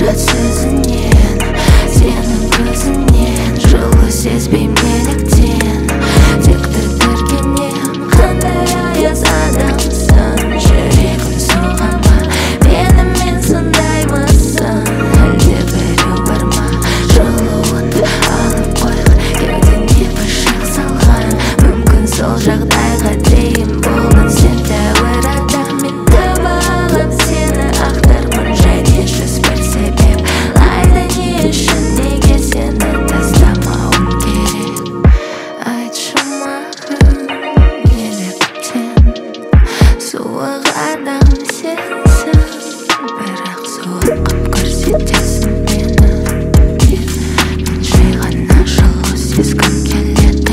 қайрат сөзінен, сенің көзінен жылу сезбеймін неліктен. Тек тітіркенем, қандай аяз адамсың, жүрегім соға ма, менімен сондаймысың, әлде біреу бар ма, жылуыңды алып қойға, кеудеңе пышақ салған. Мүмкін сол жағдайға дейін болдың сен тәуір адам, мен таба алам сені ақтармын және жүз бір себеп лайды не үшін, неге сені тастамауым керек. Айтшы маған неліктен суық адам сенсің, бірақ суық қып көрсетесің мені. Мен жай ғана жылу сезгім келеді.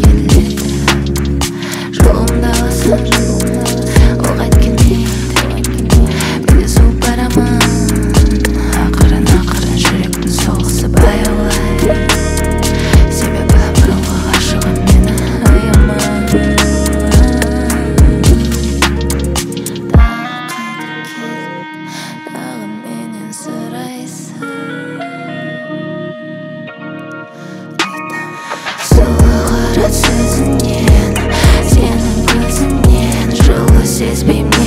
Жолымда аласың, оқ еткенмен безу барамын. Ақырын жүректің соғысы баяулай, себебі бұрынғы ғашығым мені аяма. Дағы менен сұрайсың, сұлу қайрат сөзінен, сенің көзінен жылу сезбеймін